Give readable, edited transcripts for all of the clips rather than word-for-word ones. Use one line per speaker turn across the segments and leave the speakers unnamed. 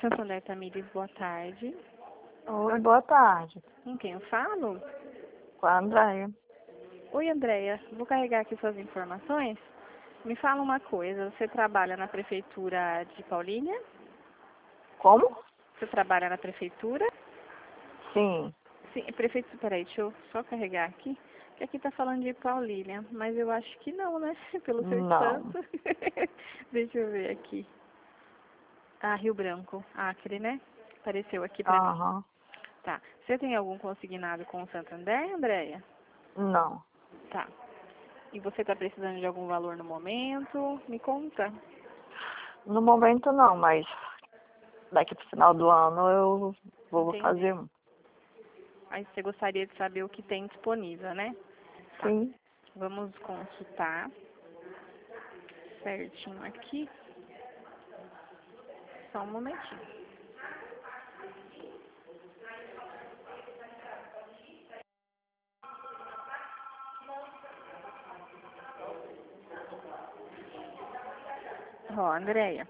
Santander Tamires, boa tarde.
Oi, boa tarde.
Com quem eu falo?
Com a Andréia.
Oi, Andréia. Vou carregar aqui suas informações. Me fala uma coisa, você trabalha na prefeitura de Paulínia?
Como?
Você trabalha na prefeitura?
Sim.
Sim, prefeito, peraí, deixa eu só carregar aqui. Que aqui tá falando de Paulínia, mas eu acho que não, né? Pelo seu
Não.
santo. Deixa eu ver aqui. Ah, Rio Branco, Acre, né? Apareceu aqui pra mim.
Aham.
Tá. Você tem algum consignado com o Santander, Andréia?
Não.
Tá. E você está precisando de algum valor no momento? Me conta.
No momento não, mas daqui pro final do ano eu vou
Entendi.
fazer um.
Aí você gostaria de saber o que tem disponível, né? Tá.
Sim.
Vamos consultar certinho aqui. Só um momentinho. Ó, Andréia,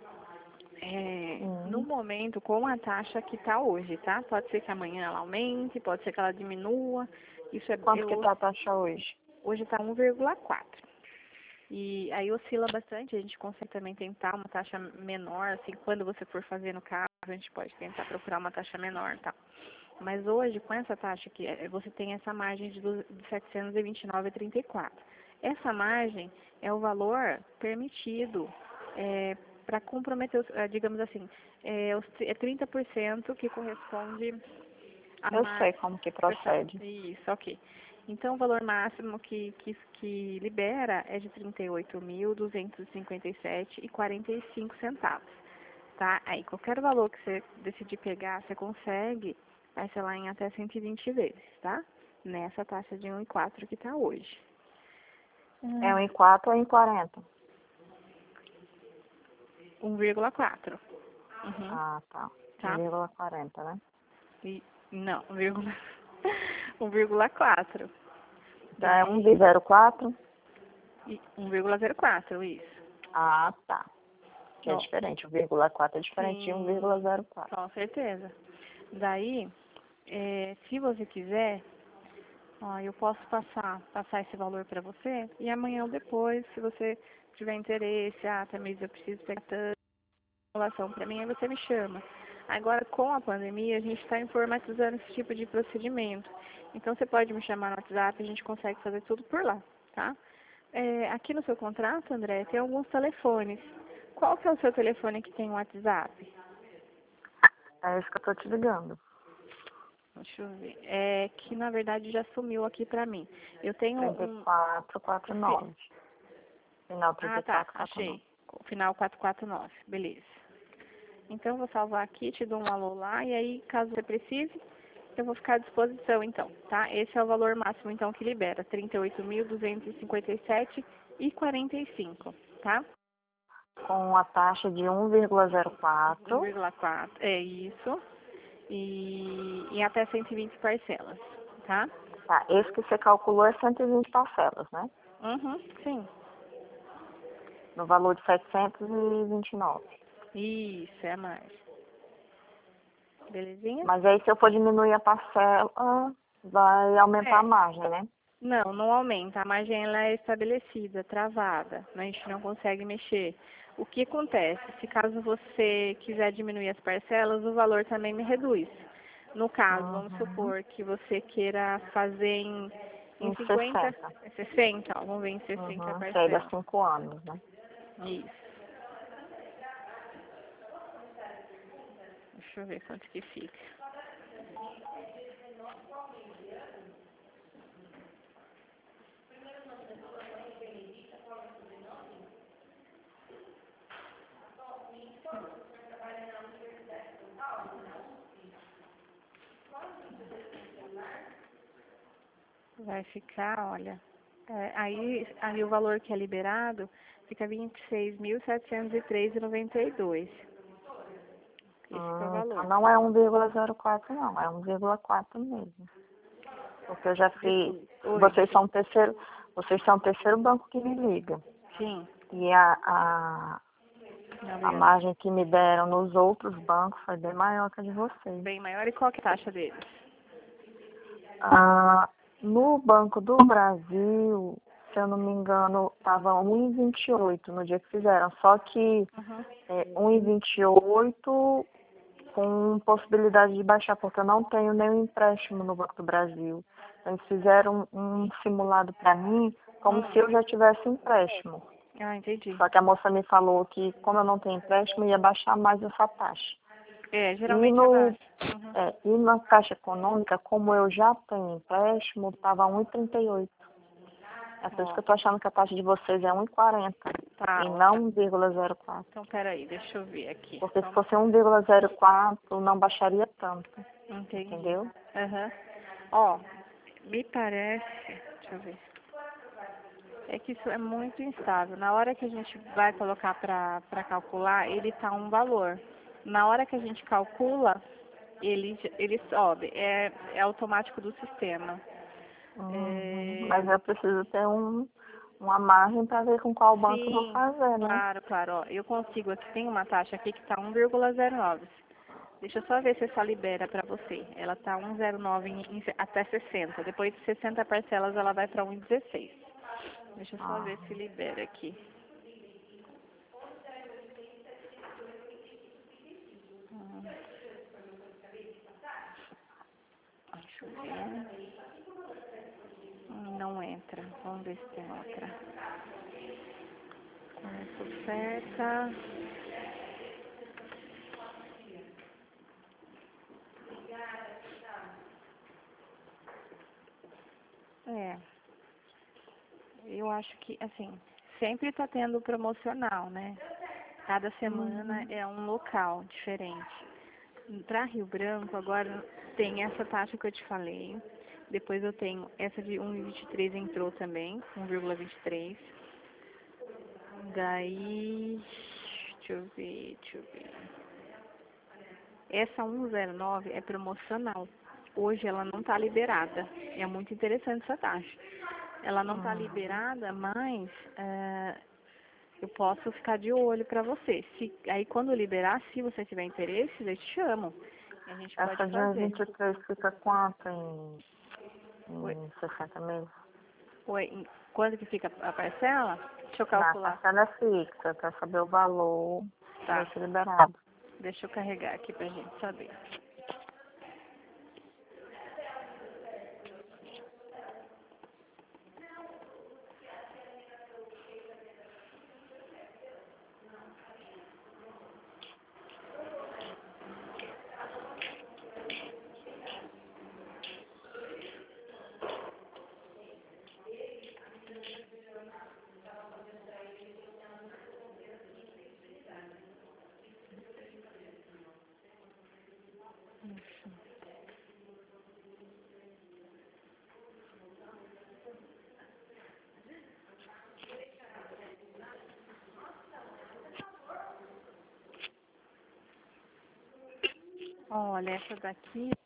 no momento, com a taxa que está hoje, tá? Pode ser que amanhã ela aumente, pode ser que ela diminua. Isso é,
Quanto que tá a taxa hoje?
hoje está 1,4. E aí oscila bastante, a gente consegue também tentar uma taxa menor, assim, quando você for fazer no carro, a gente pode tentar procurar uma taxa menor, tá? Mas hoje, com essa taxa aqui, você tem essa margem de 729,34. Essa margem é o valor permitido para comprometer, digamos assim, é 30% que corresponde a
Eu sei como que procede.
Isso, ok. Então, o valor máximo que libera é de R$ 38.257,45 tá? Aí, qualquer valor que você decidir pegar, você consegue parcelar em até 120 vezes, tá? Nessa taxa de 1,4 que tá hoje.
É 1,4 ou 1,40?
1,4. Uhum,
Ah, tá.
tá?
1,40, né?
Não, 1,4.
Então é
Daí,
1,04?
1,04, isso.
Ah, tá. Que é
Bom,
diferente. 1,4 é diferente de
sim,
1,04.
com certeza. Daí, se você quiser, ó, eu posso passar esse valor para você e amanhã ou depois, se você tiver interesse, Tamires, eu preciso pegar tanta informação para mim, aí você me chama. Agora, com a pandemia, a gente está informatizando esse tipo de procedimento. Então, você pode me chamar no WhatsApp, a gente consegue fazer tudo por lá, tá? Aqui no seu contrato, André, tem alguns telefones. Qual que é o seu telefone que tem o WhatsApp?
É isso que eu tô te ligando.
Deixa eu ver. É que, na verdade, já sumiu aqui pra mim. Eu tenho um...
3449. Final
Ah, tá.
3449.
Achei. Final 449. Beleza. Então, eu vou salvar aqui, te dou um alô lá. E aí, caso você precise, eu vou ficar à disposição, então, tá? Esse é o valor máximo, então, que libera. 38.257,45, tá?
Com a taxa de 1,04.
1,4. É isso. E em até 120 parcelas, tá?
Tá, esse que você calculou é 120 parcelas, né?
Uhum, sim.
No valor de 729.
Isso, é mais. Belezinha?
Mas aí se eu for diminuir a parcela, vai aumentar a margem, né?
Não, não aumenta. A margem ela é estabelecida, travada. A gente não consegue mexer. O que acontece? Se caso você quiser diminuir as parcelas, o valor também me reduz. No caso, vamos
Uhum.
supor que você queira fazer em
Em
50,
60.
60, ó, vamos ver em 60
Uhum. Que aí dá
parcelas.
5 anos, né?
Isso. Deixa eu ver quanto que fica. Vai ficar, olha, aí o valor que é liberado fica 26.703,92. Esse que é o
Então
valor.
não é 1,04 não, é 1,4 mesmo. Porque eu já fiz.
Oi,
Vocês são o terceiro banco que me liga.
sim.
E a A margem que me deram nos outros bancos foi bem maior que a de vocês.
Bem maior. E qual que é a taxa deles?
No Banco do Brasil, se eu não me engano, estava 1,28 no dia que fizeram. Só que 1,28 com possibilidade de baixar, porque eu não tenho nenhum empréstimo no Banco do Brasil. Eles fizeram um simulado para mim como se eu já tivesse empréstimo.
Ah, entendi.
Só que a moça me falou que, como eu não tenho empréstimo, ia baixar mais essa taxa.
Geralmente abaixa.
E na Caixa Econômica, como eu já tenho empréstimo, estava 1,38. É por isso que eu estou achando que a taxa de vocês é 1,40 e não 1,04.
Então, peraí, deixa eu ver aqui.
Porque se fosse 1,04, não baixaria tanto.
Entendi.
Entendeu?
Ó, me parece... Deixa eu ver. É que isso é muito instável. Na hora que a gente vai colocar para calcular, ele tá um valor. Na hora que a gente calcula, ele sobe. É automático do sistema.
Mas eu preciso ter uma margem para ver com qual banco eu vou fazer, né?
Claro. Ó, eu consigo aqui, tem uma taxa aqui que tá 1,09. Deixa eu só ver se essa libera para você. Ela tá 1,09 até 60. Depois de 60 parcelas, ela vai para 1,16. Deixa eu só ver se libera aqui. Deixa eu ver. Não entra. Vamos ver se tem outra. Oferta. Eu acho que, assim, sempre tá tendo promocional, né? Cada semana é um local diferente. Para Rio Branco, agora tem essa taxa que eu te falei. Depois eu tenho essa de 1,23 entrou também, 1,23. Daí, deixa eu ver. Essa 1,09 é promocional. Hoje ela não está liberada. É muito interessante essa taxa. Ela não está liberada, mas eu posso ficar de olho para você. Aí quando liberar, se você tiver interesse, eu te chamo. A gente pode fazer.
Essa de 23 fica quanto em 60 meses?
Quanto que fica a parcela? Deixa eu calcular.
A parcela é fixa, para saber o valor
Tá.
vai ser liberado.
Deixa eu carregar aqui pra gente saber. Olha, essa daqui